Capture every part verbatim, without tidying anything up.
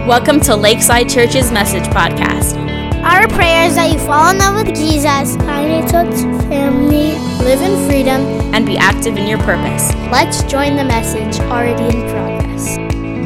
Welcome to Lakeside Church's Message Podcast. Our prayer is that you fall in love with Jesus, find a church family, live in freedom, and be active in your purpose. Let's join the message already in progress.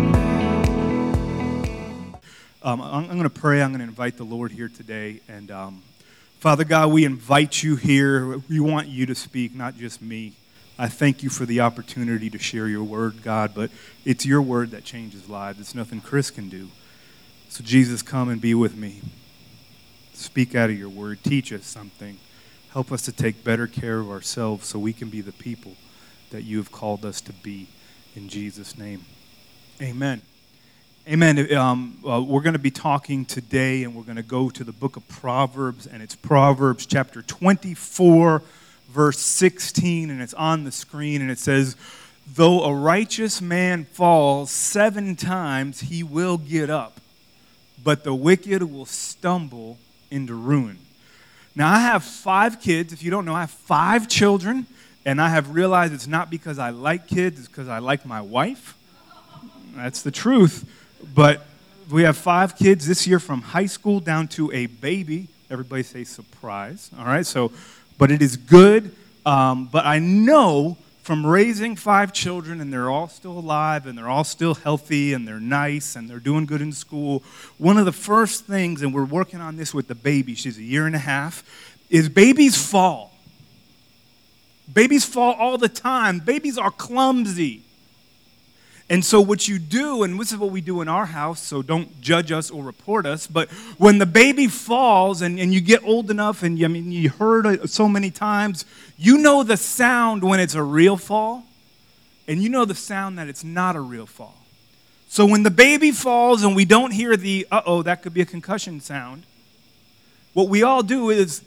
Um, I'm, I'm going to pray. I'm going to invite the Lord here today. And um, Father God, we invite you here. We want you to speak, not just me. I thank you for the opportunity to share your word, God, but it's your word that changes lives. It's nothing Chris can do. So Jesus, come and be with me. Speak out of your word. Teach us something. Help us to take better care of ourselves so we can be the people that you have called us to be. In Jesus' name, amen. Amen. Um, uh, we're going to be talking today, and we're going to go to the book of Proverbs, and it's Proverbs chapter twenty-four, verse sixteen, and it's on the screen, and it says, though a righteous man falls seven times, he will get up, but the wicked will stumble into ruin. Now, I have five kids. If you don't know, I have five children, and I have realized it's not because I like kids, it's because I like my wife. That's the truth. But we have five kids this year, from high school down to a baby. Everybody say surprise. All right, so, but it is good. Um, but I know from raising five children, and they're all still alive, and they're all still healthy, and they're nice, and they're doing good in school, one of the first things, and we're working on this with the baby, she's a year and a half, is babies fall. Babies fall all the time. Babies are clumsy. And so what you do, and this is what we do in our house, so don't judge us or report us, but when the baby falls and, and you get old enough, and you, I mean, you heard it so many times, you know the sound when it's a real fall, and you know the sound that it's not a real fall. So when the baby falls and we don't hear the, uh-oh, that could be a concussion sound, what we all do is,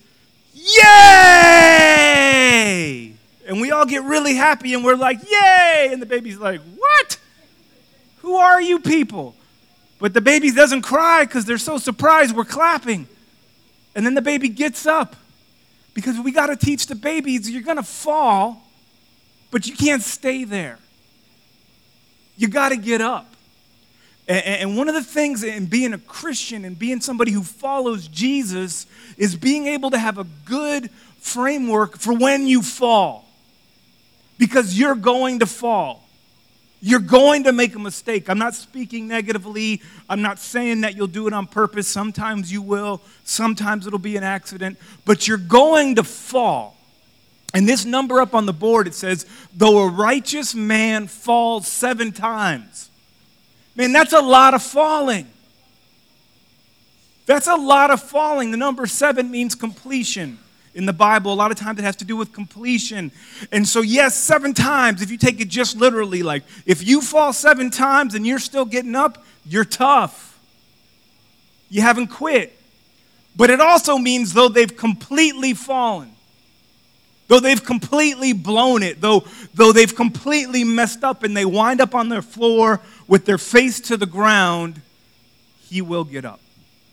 yay! And we all get really happy, and we're like, yay! And the baby's like, what? Who are you people? But the baby doesn't cry because they're so surprised we're clapping. And then the baby gets up, because we got to teach the babies, you're going to fall, but you can't stay there. You got to get up. And one of the things in being a Christian and being somebody who follows Jesus is being able to have a good framework for when you fall. Because you're going to fall. You're going to make a mistake. I'm not speaking negatively. I'm not saying that you'll do it on purpose. Sometimes you will. Sometimes it'll be an accident. But you're going to fall. And this number up on the board, it says, though a righteous man falls seven times. Man, that's a lot of falling. That's a lot of falling. The number seven means completion. In the Bible, a lot of times it has to do with completion. And so, yes, seven times, if you take it just literally, like, if you fall seven times and you're still getting up, you're tough. You haven't quit. But it also means, though they've completely fallen, though they've completely blown it, though, though they've completely messed up and they wind up on their floor with their face to the ground, he will get up.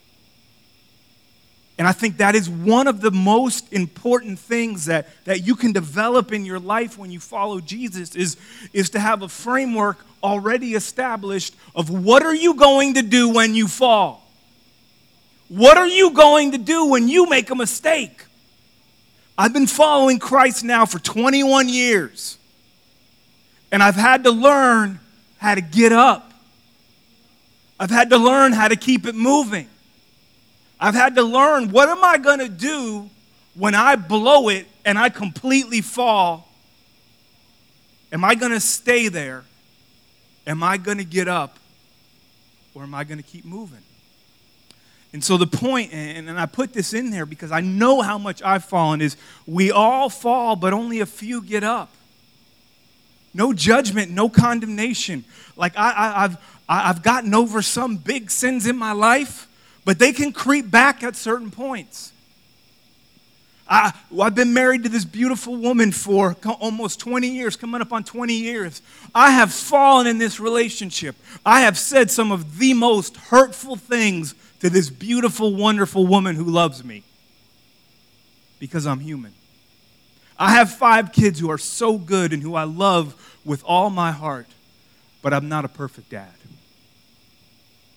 And I think that is one of the most important things that, that you can develop in your life when you follow Jesus is, is to have a framework already established of what are you going to do when you fall? What are you going to do when you make a mistake? I've been following Christ now for twenty-one years. And I've had to learn how to get up. I've had to learn how to keep it moving. I've had to learn, what am I going to do when I blow it and I completely fall? Am I going to stay there? Am I going to get up? Or am I going to keep moving? And so the point, and, and I put this in there because I know how much I've fallen, is we all fall, but only a few get up. No judgment, no condemnation. Like I, I, I've, I've gotten over some big sins in my life, but they can creep back at certain points. I, I've been married to this beautiful woman for almost twenty years, coming up on twenty years. I have fallen in this relationship. I have said some of the most hurtful things to this beautiful, wonderful woman who loves me because I'm human. I have five kids who are so good and who I love with all my heart, but I'm not a perfect dad.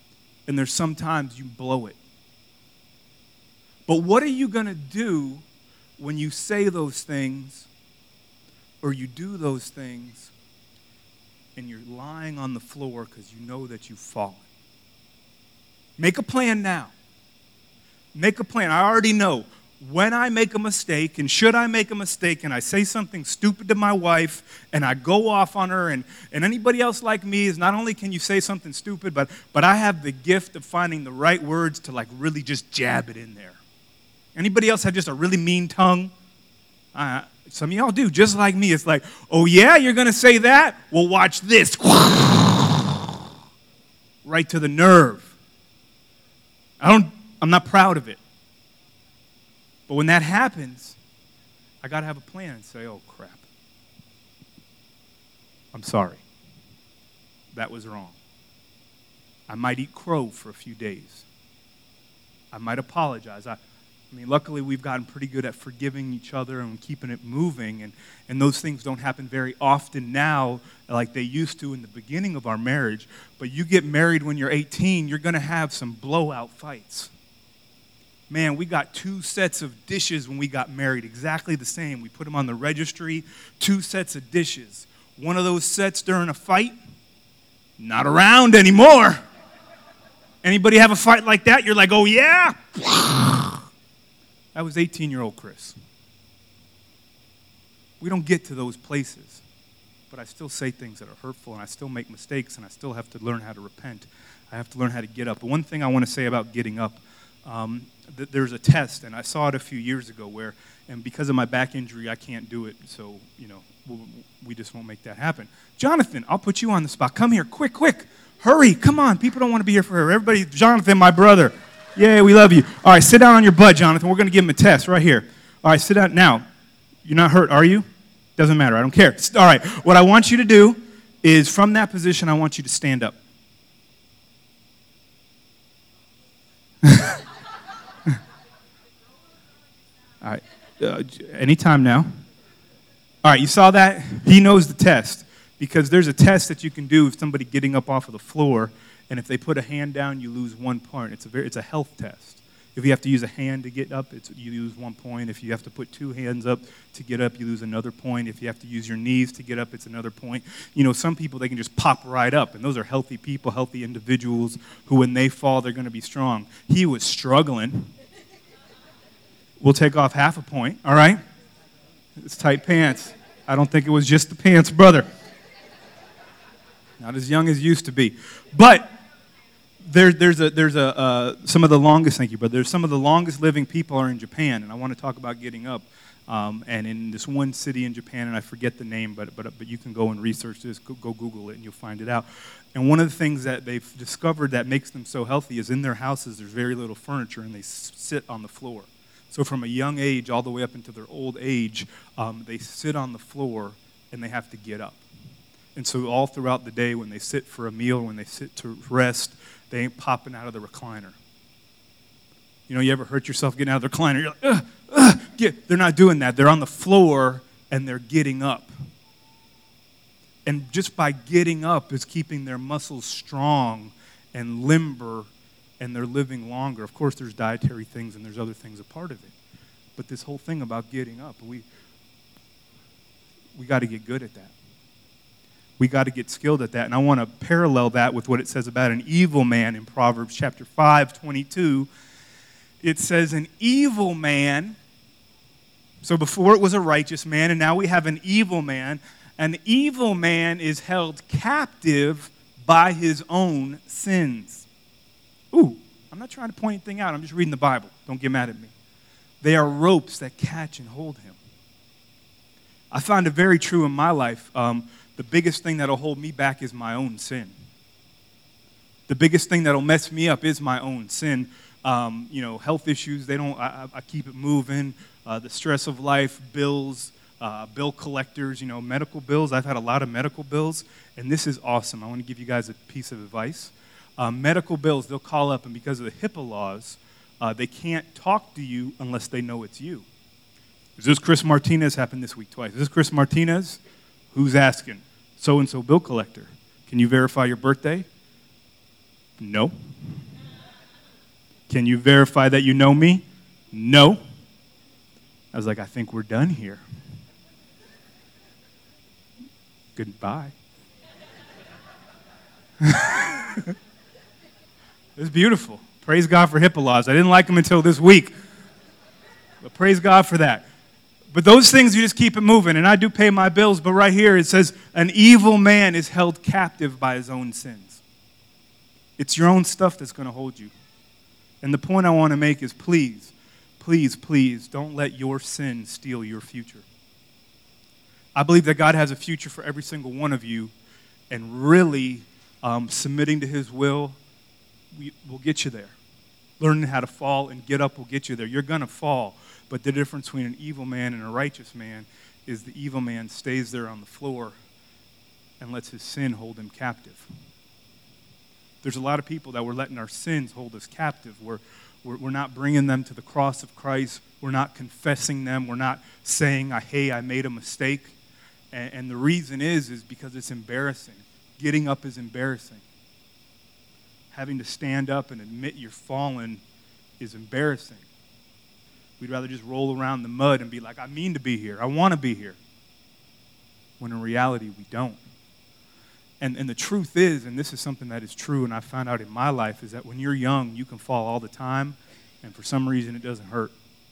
and there's sometimes you blow it. But what are you going to do when you say those things or you do those things and you're lying on the floor because you know that you've fallen? Make a plan now. Make a plan. I already know when I make a mistake, and should I make a mistake and I say something stupid to my wife and I go off on her, and, and anybody else like me is not only can you say something stupid, but, but I have the gift of finding the right words to like really just jab it in there. Anybody else have just a really mean tongue? Uh, some of y'all do, just like me. It's like, oh yeah, you're going to say that? Well, watch this. Right to the nerve. I don't, I'm not proud of it. But when that happens, I got to have a plan and say, oh, crap. I'm sorry. That was wrong. I might eat crow for a few days. I might apologize. I, I mean, luckily, we've gotten pretty good at forgiving each other and keeping it moving, and, and those things don't happen very often now like they used to in the beginning of our marriage. But you get married when you're eighteen, you're going to have some blowout fights. Man, we got two sets of dishes when we got married, exactly the same. We put them on the registry, two sets of dishes. One of those sets during a fight, not around anymore. Anybody have a fight like that? You're like, oh yeah? That was eighteen-year-old Chris. We don't get to those places, but I still say things that are hurtful, and I still make mistakes, and I still have to learn how to repent. I have to learn how to get up. But one thing I want to say about getting up, um, th- there's a test, and I saw it a few years ago where, and because of my back injury, I can't do it, so, you know, we'll, we just won't make that happen. Jonathan, I'll put you on the spot. Come here, quick, quick. Hurry, come on. People don't want to be here for her. Everybody, Jonathan, my brother. Yeah, we love you. All right, sit down on your butt, Jonathan. We're going to give him a test right here. All right, sit down. Now, you're not hurt, are you? Doesn't matter. I don't care. All right, what I want you to do is from that position, I want you to stand up. All right, uh, anytime now. All right, you saw that? He knows the test because there's a test that you can do with somebody getting up off of the floor. And if they put a hand down, you lose one point. It's a very, it's a health test. If you have to use a hand to get up, it's, you lose one point. If you have to put two hands up to get up, you lose another point. If you have to use your knees to get up, it's another point. You know, some people, they can just pop right up. And those are healthy people, healthy individuals who, when they fall, they're going to be strong. He was struggling. We'll take off half a point, all right? It's tight pants. I don't think it was just the pants, brother. Not as young as used to be. But there, there's a, there's a, uh, some of the longest, thank you, brother. There's some of the longest living people are in Japan, and I want to talk about getting up. Um, and in this one city in Japan, and I forget the name, but, but, but you can go and research this, go, go Google it, and you'll find it out. And one of the things that they've discovered that makes them so healthy is in their houses there's very little furniture, and they s- sit on the floor. So from a young age all the way up into their old age, um, they sit on the floor, and they have to get up. And so all throughout the day, when they sit for a meal, when they sit to rest, they ain't popping out of the recliner. You know, you ever hurt yourself getting out of the recliner? You're like, ugh, ugh, get. They're not doing that. They're on the floor, and they're getting up. And just by getting up is keeping their muscles strong and limber, and they're living longer. Of course, there's dietary things, and there's other things a part of it. But this whole thing about getting up, we we got to get good at that. We got to get skilled at that. And I want to parallel that with what it says about an evil man in Proverbs chapter five, twenty-two. It says an evil man, so before it was a righteous man, and now we have an evil man. An evil man is held captive by his own sins. Ooh, I'm not trying to point anything out. I'm just reading the Bible. Don't get mad at me. They are ropes that catch and hold him. I find it very true in my life. Um, The biggest thing that'll hold me back is my own sin. The biggest thing that'll mess me up is my own sin. Um, you know, health issues, they don't, I, I keep it moving. Uh, the stress of life, bills, uh, bill collectors, you know, medical bills. I've had a lot of medical bills, and this is awesome. I want to give you guys a piece of advice. Uh, medical bills, they'll call up, and because of the HIPAA laws, uh, they can't talk to you unless they know it's you. Is this Chris Martinez? Happened this week twice. Is this Chris Martinez? Who's asking? So-and-so bill collector. Can you verify your birthday? No. Can you verify that you know me? No. I was like, I think we're done here. Goodbye. It's beautiful. Praise God for HIPAA laws. I didn't like them until this week. But praise God for that. But those things, you just keep it moving. And I do pay my bills, but right here it says, an evil man is held captive by his own sins. It's your own stuff that's going to hold you. And the point I want to make is please, please, please don't let your sin steal your future. I believe that God has a future for every single one of you, and really um, submitting to his will we, will get you there. Learning how to fall and get up will get you there. You're going to fall, but the difference between an evil man and a righteous man is the evil man stays there on the floor and lets his sin hold him captive. There's a lot of people that we're letting our sins hold us captive. We're, we're, we're not bringing them to the cross of Christ. We're not confessing them. We're not saying, hey, I made a mistake. And, and the reason is, is because it's embarrassing. Getting up is embarrassing. Having to stand up and admit you're fallen is embarrassing. We'd rather just roll around in the mud and be like, I mean to be here. I want to be here. When in reality, we don't. And, and the truth is, and this is something that is true and I found out in my life, is that when you're young, you can fall all the time, and for some reason it doesn't hurt.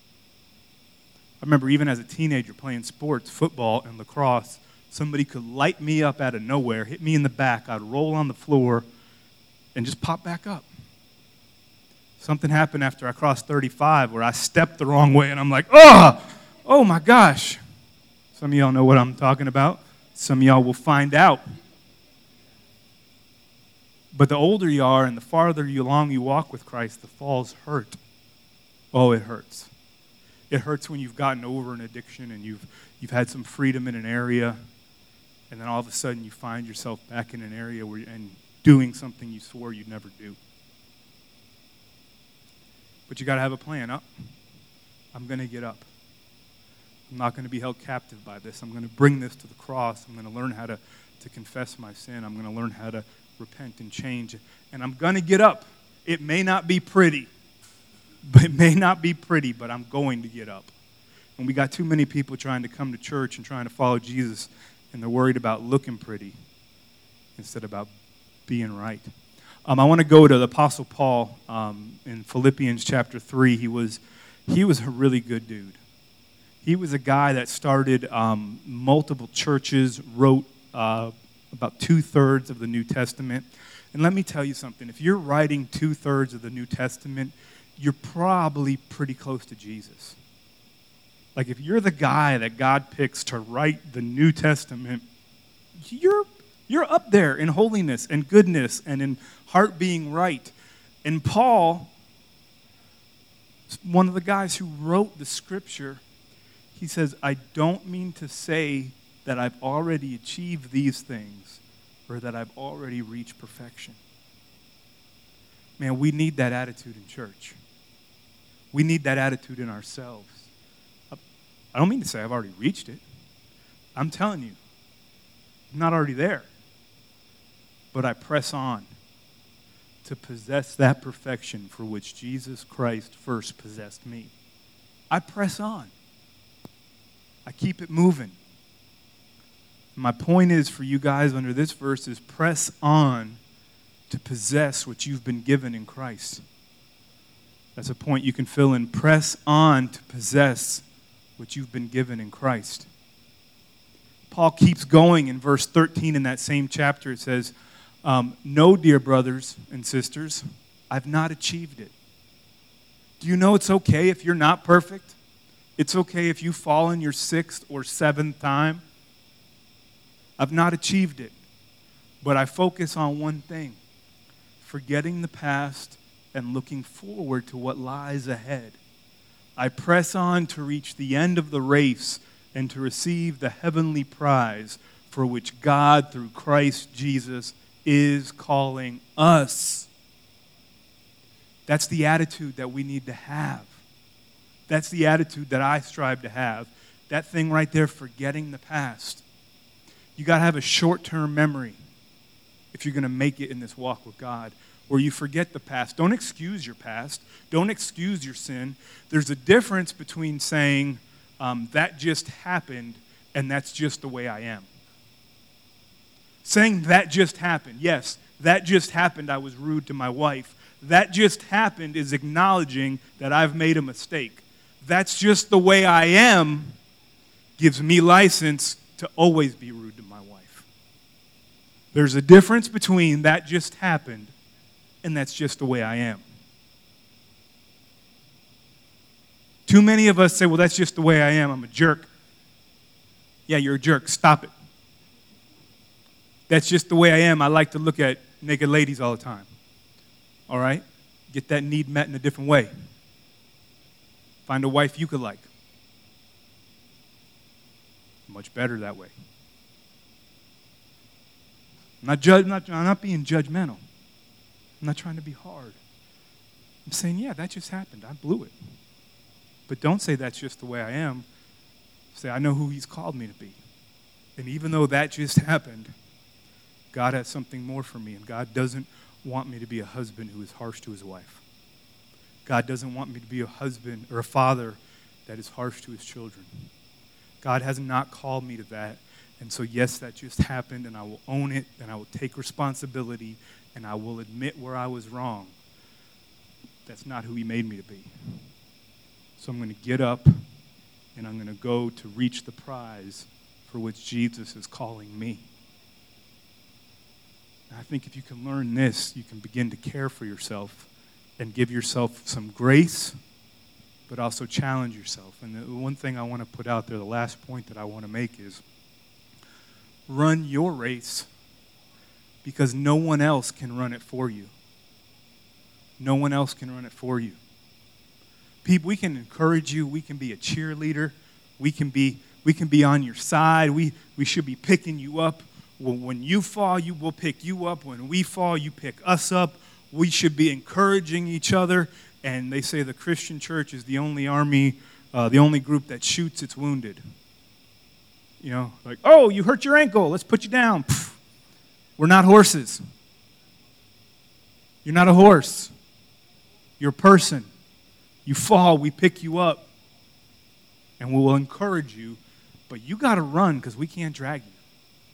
I remember even as a teenager playing sports, football and lacrosse, somebody could light me up out of nowhere, hit me in the back, I'd roll on the floor, and just pop back up. Something happened after I crossed thirty-five where I stepped the wrong way, and I'm like, oh, oh my gosh. Some of y'all know what I'm talking about. Some of y'all will find out. But the older you are and the farther you along you walk with Christ, the falls hurt. Oh, it hurts. It hurts when you've gotten over an addiction and you've you've had some freedom in an area, and then all of a sudden you find yourself back in an area where and doing something you swore you'd never do. But you got to have a plan. Up. Oh, I'm going to get up. I'm not going to be held captive by this. I'm going to bring this to the cross. I'm going to learn how to, to confess my sin. I'm going to learn how to repent and change. And I'm going to get up. It may not be pretty. But it may not be pretty, but I'm going to get up. And we got too many people trying to come to church and trying to follow Jesus, and they're worried about looking pretty instead of about being right. Um, I want to go to the Apostle Paul um, in Philippians chapter three. He was, he was a really good dude. He was a guy that started um, multiple churches, wrote uh, about two-thirds of the New Testament. And let me tell you something. If you're writing two-thirds of the New Testament, you're probably pretty close to Jesus. Like if you're the guy that God picks to write the New Testament, you're you're up there in holiness and goodness and in heart being right. And Paul, one of the guys who wrote the scripture, he says, I don't mean to say that I've already achieved these things or that I've already reached perfection. Man, we need that attitude in church. We need that attitude in ourselves. I don't mean to say I've already reached it. I'm telling you, I'm not already there. But I press on to possess that perfection for which Jesus Christ first possessed me. I press on. I keep it moving. My point is for you guys under this verse is press on to possess what you've been given in Christ. That's a point you can fill in. Press on to possess what you've been given in Christ. Paul keeps going in verse thirteen in that same chapter. It says, um, no, dear brothers and sisters, I've not achieved it. Do you know it's okay if you're not perfect? It's okay if you fall in your sixth or seventh time. I've not achieved it, but I focus on one thing, forgetting the past and looking forward to what lies ahead. I press on to reach the end of the race and to receive the heavenly prize for which God, through Christ Jesus, is calling us. That's the attitude that we need to have. That's the attitude that I strive to have. That thing right there, forgetting the past. You got to have a short-term memory if you're going to make it in this walk with God, where you forget the past. Don't excuse your past. Don't excuse your sin. There's a difference between saying, um, that just happened and that's just the way I am. Saying that just happened. Yes, that just happened. I was rude to my wife. That just happened is acknowledging that I've made a mistake. That's just the way I am gives me license to always be rude to my wife. There's a difference between that just happened and that's just the way I am. Too many of us say, well, that's just the way I am. I'm a jerk. Yeah, you're a jerk. Stop it. That's just the way I am. I like to look at naked ladies all the time. All right? Get that need met in a different way. Find a wife you could like. Much better that way. I'm not, judge, I'm not, I'm not being judgmental. I'm not trying to be hard. I'm saying, yeah, that just happened. I blew it. But don't say that's just the way I am. Say, I know who he's called me to be. And even though that just happened, God has something more for me. And God doesn't want me to be a husband who is harsh to his wife. God doesn't want me to be a husband or a father that is harsh to his children. God has not called me to that. And so, yes, that just happened, and I will own it, and I will take responsibility, and I will admit where I was wrong. That's not who he made me to be. So I'm going to get up, and I'm going to go to reach the prize for which Jesus is calling me. And I think if you can learn this, you can begin to care for yourself and give yourself some grace, but also challenge yourself. And the one thing I want to put out there, the last point that I want to make is run your race because no one else can run it for you. No one else can run it for you. People, we can encourage you. We can be a cheerleader. We can be, we can be on your side. We, we should be picking you up. When you fall, you will pick you up. When we fall, you pick us up. We should be encouraging each other. And they say the Christian church is the only army, uh, the only group that shoots its wounded. You know, like, oh, you hurt your ankle. Let's put you down. Pfft. We're not horses. You're not a horse. You're a person. You fall, we pick you up. And we will encourage you. But you got to run because we can't drag you.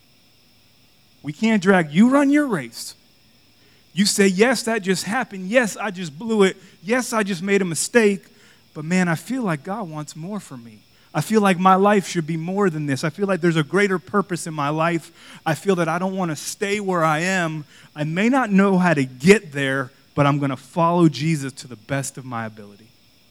We can't drag you. Run your race. You say, yes, that just happened. Yes, I just blew it. Yes, I just made a mistake. But man, I feel like God wants more for me. I feel like my life should be more than this. I feel like there's a greater purpose in my life. I feel that I don't want to stay where I am. I may not know how to get there, but I'm going to follow Jesus to the best of my ability.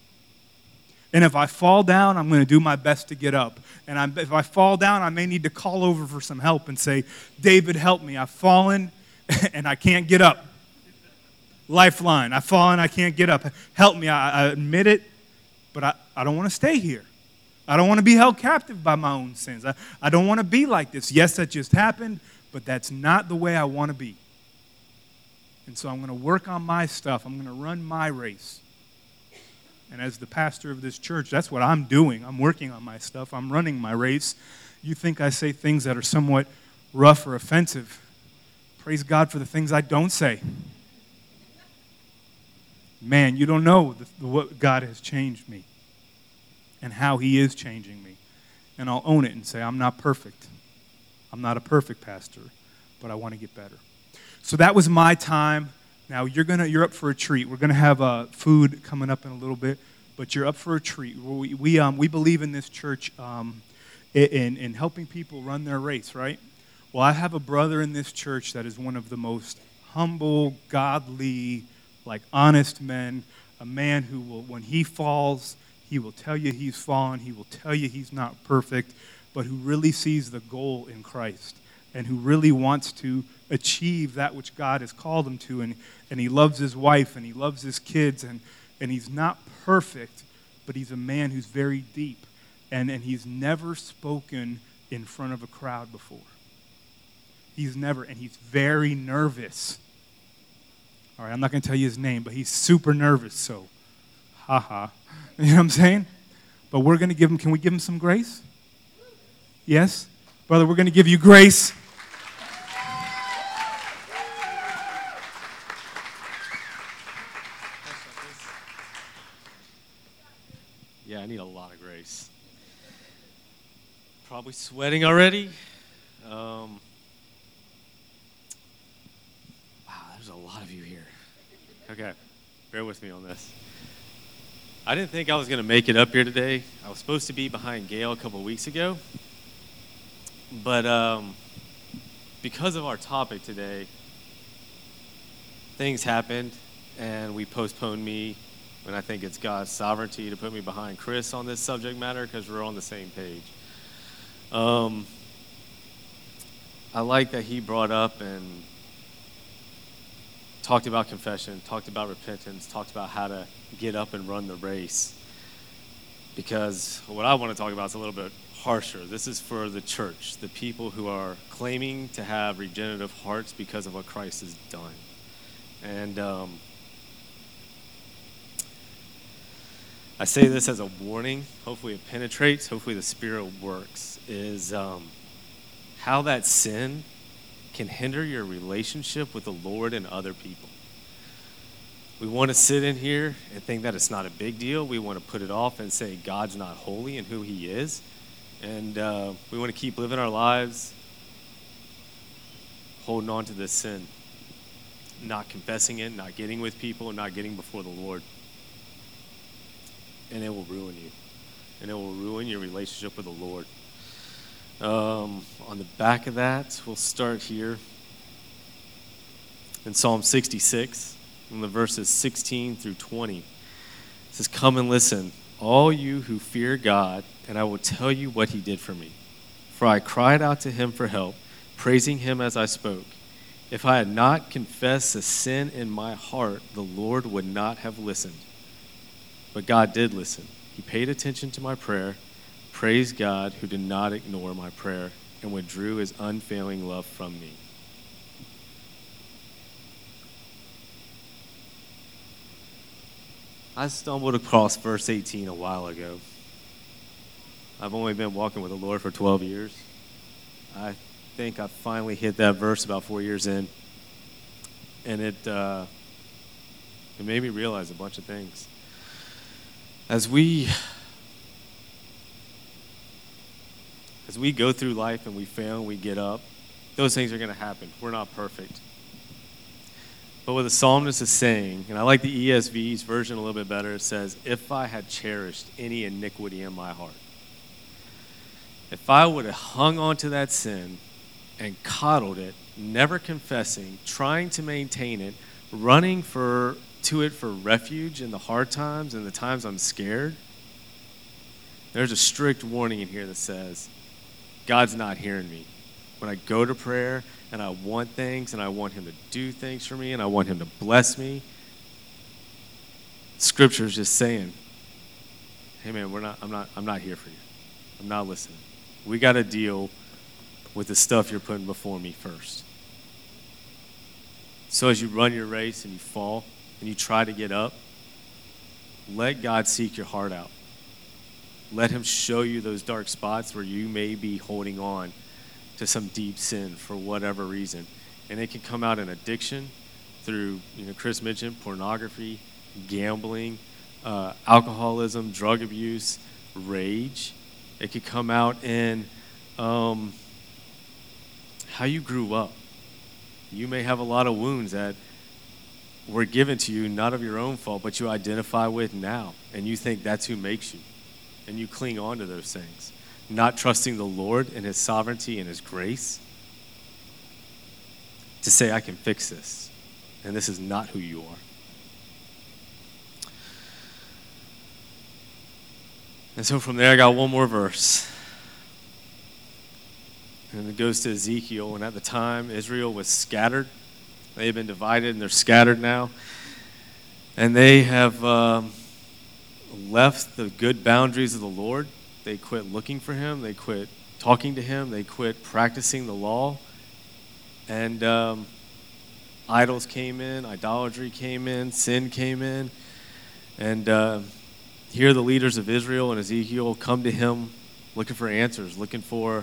And if I fall down, I'm going to do my best to get up. And I'm, if I fall down, I may need to call over for some help and say, David, help me. I've fallen and I can't get up. Lifeline, I've fallen, I can't get up. Help me, I, I admit it, but I, I don't want to stay here. I don't want to be held captive by my own sins. I, I don't want to be like this. Yes, that just happened, but that's not the way I want to be. And so I'm going to work on my stuff. I'm going to run my race. And as the pastor of this church, that's what I'm doing. I'm working on my stuff. I'm running my race. You think I say things that are somewhat rough or offensive. Praise God for the things I don't say. Man, you don't know the, the, what God has changed me and how he is changing me. And I'll own it and say, I'm not perfect. I'm not a perfect pastor, but I want to get better. So that was my time. Now, you're gonna, you're up for a treat. We're going to have uh, food coming up in a little bit, but you're up for a treat. We, we, um, we believe in this church um, in, in helping people run their race, right? Well, I have a brother in this church that is one of the most humble, godly, like honest men, a man who will, when he falls, he will tell you he's fallen, he will tell you he's not perfect, but who really sees the goal in Christ and who really wants to achieve that which God has called him to, and, and he loves his wife and he loves his kids, and, and he's not perfect, but he's a man who's very deep, and, and he's never spoken in front of a crowd before. He's never, and he's very nervous. All right, I'm not going to tell you his name, but he's super nervous, so ha-ha. You know what I'm saying? But we're going to give him, can we give him some grace? Yes? Brother, we're going to give you grace. Yeah, I need a lot of grace. Probably sweating already. Um, wow, there's a lot of you here. Okay, bear with me on this. I didn't think I was going to make it up here today. I was supposed to be behind Gail a couple weeks ago. But um, because of our topic today, things happened, and we postponed me, and I think it's God's sovereignty to put me behind Chris on this subject matter because we're on the same page. Um, I like that he brought up and talked about confession, talked about repentance, talked about how to get up and run the race. Because what I want to talk about is a little bit harsher. This is for the church, the people who are claiming to have regenerative hearts because of what Christ has done. And um, I say this as a warning. Hopefully it penetrates. Hopefully the Spirit works. Is um, how that sin can hinder your relationship with the Lord and other people. We want to sit in here and think that it's not a big deal. We want to put it off and say God's not holy and who he is. And uh, we want to keep living our lives holding on to this sin, not confessing it, not getting with people, not getting before the Lord. And it will ruin you. And it will ruin your relationship with the Lord. Um, on the back of that, we'll start here in Psalm sixty-six, in the verses sixteen through twenty. It says, "Come and listen, all you who fear God, and I will tell you what he did for me. For I cried out to him for help, praising him as I spoke. If I had not confessed a sin in my heart, the Lord would not have listened. But God did listen. He paid attention to my prayer. Praise God who did not ignore my prayer and withdrew his unfailing love from me." I stumbled across verse eighteen a while ago. I've only been walking with the Lord for twelve years. I think I finally hit that verse about four years in. And it, uh, it made me realize a bunch of things. As we, as we go through life and we fail and we get up, those things are going to happen. We're not perfect. But what the psalmist is saying, and I like the E S V's version a little bit better, it says, if I had cherished any iniquity in my heart, if I would have hung on to that sin and coddled it, never confessing, trying to maintain it, running for to it for refuge in the hard times and the times I'm scared, there's a strict warning in here that says, God's not hearing me. When I go to prayer and I want things and I want him to do things for me and I want him to bless me, Scripture is just saying, hey man, we're not, I'm not, I'm not here for you. I'm not listening. We got to deal with the stuff you're putting before me first. So as you run your race and you fall and you try to get up, let God seek your heart out. Let him show you those dark spots where you may be holding on to some deep sin for whatever reason. And it can come out in addiction through, you know, Chris mentioned pornography, gambling, uh, alcoholism, drug abuse, rage. It could come out in um, how you grew up. You may have a lot of wounds that were given to you, not of your own fault, but you identify with now. And you think that's who makes you. And you cling on to those things, not trusting the Lord and his sovereignty and his grace to say, I can fix this. And this is not who you are. And so from there, I got one more verse. And it goes to Ezekiel. And at the time, Israel was scattered. They had been divided, and they're scattered now. And they have um, left the good boundaries of the Lord. They quit looking for him. They quit talking to him. They quit practicing the law. And um, idols came in. Idolatry came in. Sin came in. And uh, here the leaders of Israel and Ezekiel come to him looking for answers, looking for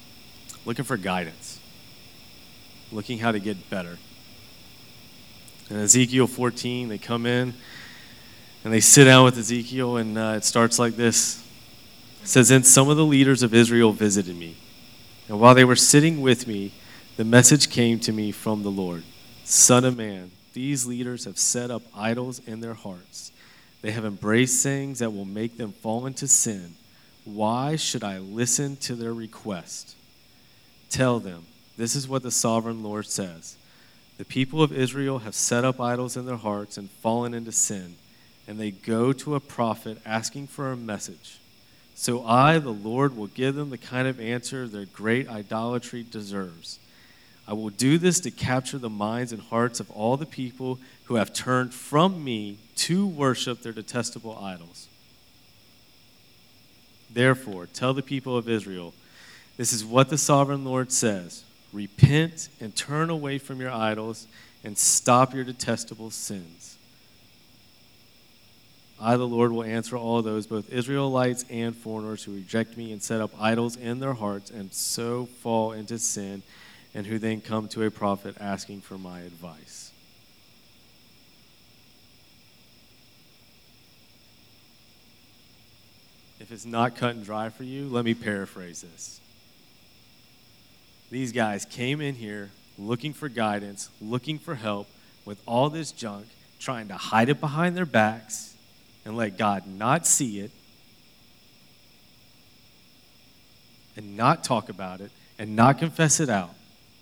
looking for guidance, looking how to get better. In Ezekiel fourteen, they come in and they sit down with Ezekiel, and uh, it starts like this. It says, "Then some of the leaders of Israel visited me, and while they were sitting with me, the message came to me from the Lord. Son of man, these leaders have set up idols in their hearts. They have embraced things that will make them fall into sin. Why should I listen to their request? Tell them, this is what the sovereign Lord says. The people of Israel have set up idols in their hearts and fallen into sin, and they go to a prophet asking for a message. So I, the Lord, will give them the kind of answer their great idolatry deserves. I will do this to capture the minds and hearts of all the people who have turned from me to worship their detestable idols. Therefore, tell the people of Israel, this is what the sovereign Lord says. Repent and turn away from your idols and stop your detestable sins. I, the Lord, will answer all those, both Israelites and foreigners, who reject me and set up idols in their hearts and so fall into sin, and who then come to a prophet asking for my advice." If it's not cut and dry for you, let me paraphrase this. These guys came in here looking for guidance, looking for help with all this junk, trying to hide it behind their backs and let God not see it and not talk about it and not confess it out.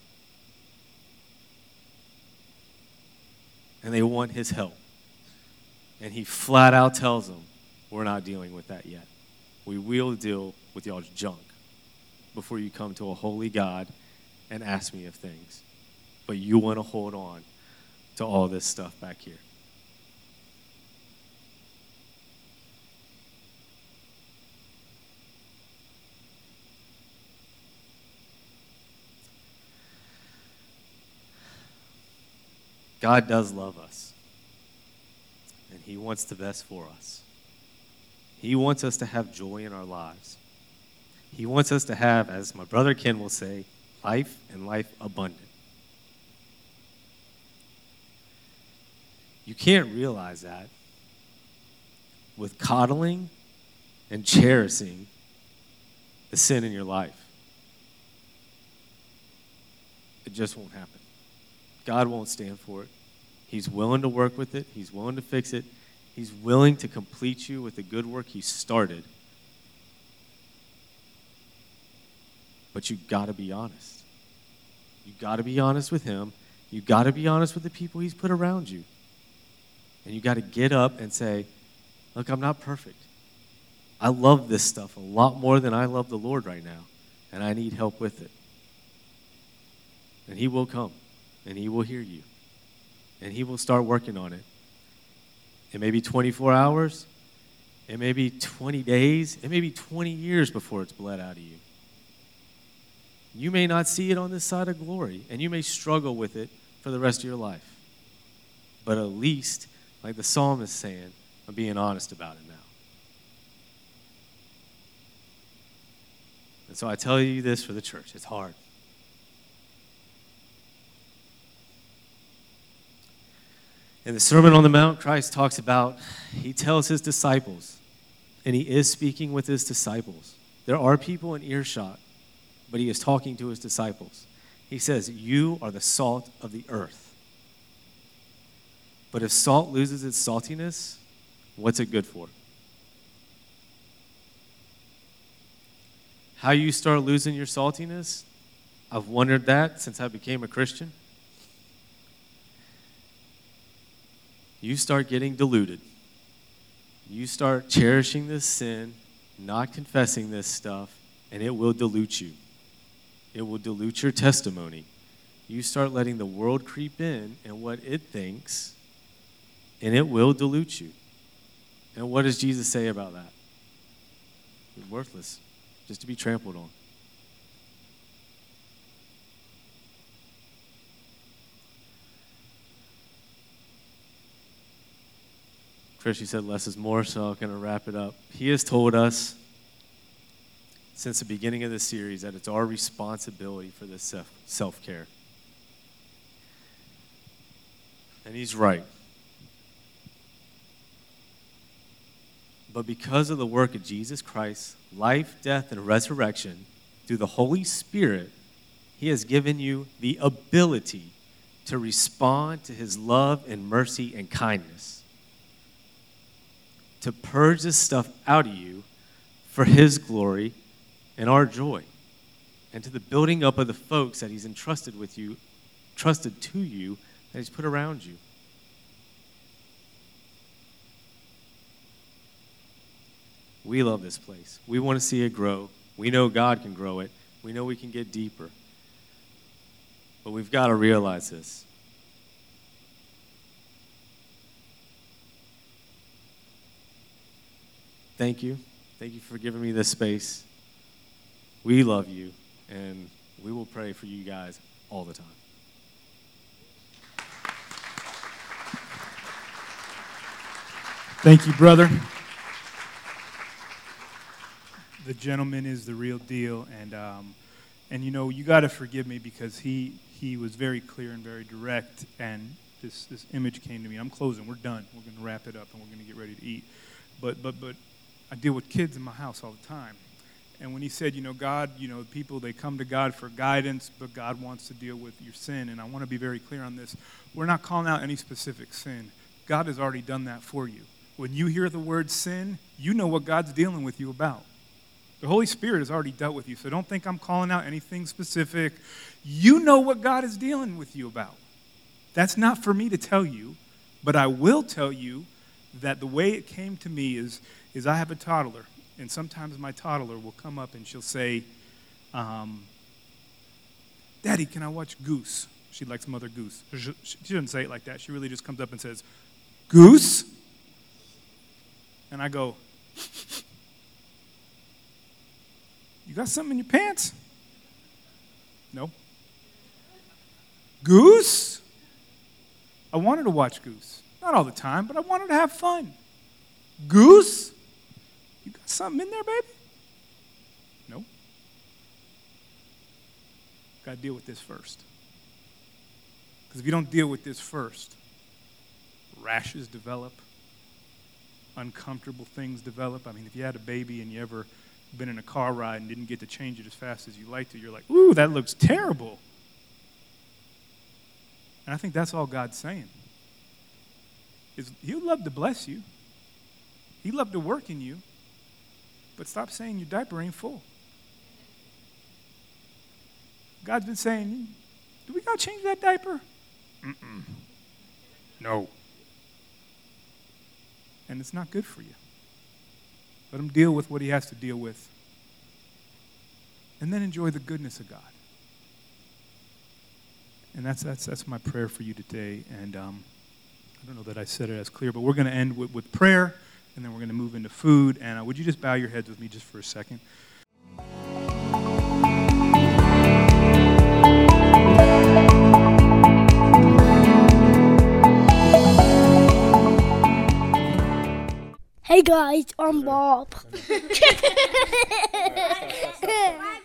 And they want his help. And he flat out tells them, we're not dealing with that yet. We will deal with y'all's junk before you come to a holy God and ask me of things. But you want to hold on to all this stuff back here. God does love us, and he wants the best for us. He wants us to have joy in our lives. He wants us to have, as my brother Ken will say, life and life abundant. You can't realize that with coddling and cherishing the sin in your life. It just won't happen. God won't stand for it. He's willing to work with it. He's willing to fix it. He's willing to complete you with the good work he started. But you got to be honest. You got to be honest with him. You got to be honest with the people he's put around you. And you got to get up and say, look, I'm not perfect. I love this stuff a lot more than I love the Lord right now, and I need help with it. And he will come. And he will hear you. And he will start working on it. It may be twenty-four hours. It may be twenty days. It may be twenty years before it's bled out of you. You may not see it on this side of glory, and you may struggle with it for the rest of your life. But at least, like the psalmist is saying, I'm being honest about it now. And so I tell you this for the church. It's hard. In the Sermon on the Mount, Christ talks about, he tells his disciples, and he is speaking with his disciples. There are people in earshot, but he is talking to his disciples. He says, you are the salt of the earth. But if salt loses its saltiness, what's it good for? How you start losing your saltiness? I've wondered that since I became a Christian. You start getting diluted. You start cherishing this sin, not confessing this stuff, and it will dilute you. It will dilute your testimony. You start letting the world creep in and what it thinks, and it will dilute you. And what does Jesus say about that? You're worthless, just to be trampled on. Chris, you said less is more, so I'm going to wrap it up. He has told us since the beginning of this series that it's our responsibility for this self- self-care. And he's right. But because of the work of Jesus Christ, life, death, and resurrection, through the Holy Spirit, he has given you the ability to respond to his love and mercy and kindness, to purge this stuff out of you for his glory and our joy, and to the building up of the folks that he's entrusted with you, trusted to you, that he's put around you. We love this place. We want to see it grow. We know God can grow it. We know we can get deeper. But we've got to realize this. Thank you. Thank you for giving me this space. We love you, and we will pray for you guys all the time. Thank you, brother. The gentleman is the real deal, and um, and you know, you got to forgive me because he he was very clear and very direct, and this this image came to me. I'm closing. We're done. We're going to wrap it up, and we're going to get ready to eat. But but but I deal with kids in my house all the time, and when he said, you know, God, you know, people, they come to God for guidance, but God wants to deal with your sin, and I want to be very clear on this. We're not calling out any specific sin. God has already done that for you. When you hear the word sin, you know what God's dealing with you about. The Holy Spirit has already dealt with you, so don't think I'm calling out anything specific. You know what God is dealing with you about. That's not for me to tell you, but I will tell you that the way it came to me is, is I have a toddler, and sometimes my toddler will come up and she'll say, um, Daddy, can I watch Goose? She likes Mother Goose. She, she doesn't say it like that. She really just comes up and says, Goose? And I go, you got something in your pants? No. Goose? I wanted to watch Goose. Not all the time, but I wanted to have fun. Goose? You got something in there, baby? No. Got to deal with this first. Because if you don't deal with this first, rashes develop, uncomfortable things develop. I mean, if you had a baby and you ever been in a car ride and didn't get to change it as fast as you like to, you're like, ooh, that looks terrible. And I think that's all God's saying. Is he'd love to bless you. He'd love to work in you. But stop saying your diaper ain't full. God's been saying, do we got to change that diaper? Mm-mm. No. And it's not good for you. Let him deal with what he has to deal with. And then enjoy the goodness of God. And that's that's that's my prayer for you today. And um, I don't know that I said it as clear, but we're going to end with, with prayer, and then we're going to move into food. And uh, would you just bow your heads with me just for a second? Hey guys, I'm Bob.